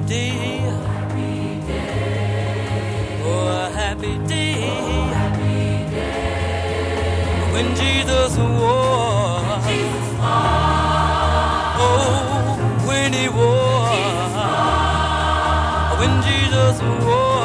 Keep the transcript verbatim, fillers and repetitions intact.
day. happy day. Oh, a happy day. Oh, happy day. When Jesus wore. When Jesus wore. Oh, when he wore. Jesus wore. When Jesus wore.